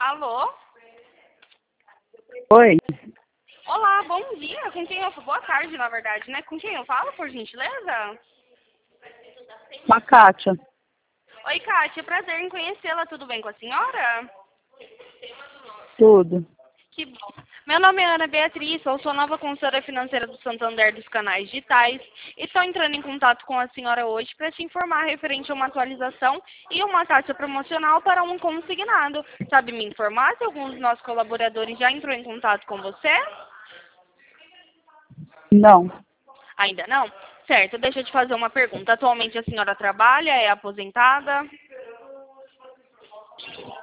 Alô? Oi, Olá, bom dia. Com quem eu falo? Boa tarde, na verdade, né? Com quem eu falo, por gentileza? com a Kátia. Oi, Kátia. Prazer em conhecê-la. Tudo bem com a senhora? Tudo. Que bom. Meu nome é Ana Beatriz, eu sou nova consultora financeira do Santander dos canais digitais e estou entrando em contato com a senhora hoje para te informar referente a uma atualização e uma taxa promocional para um consignado. Sabe me informar se algum dos nossos colaboradores já entrou em contato com você? Não, Ainda não? Certo, deixa eu te fazer uma pergunta. Atualmente a senhora trabalha, é aposentada?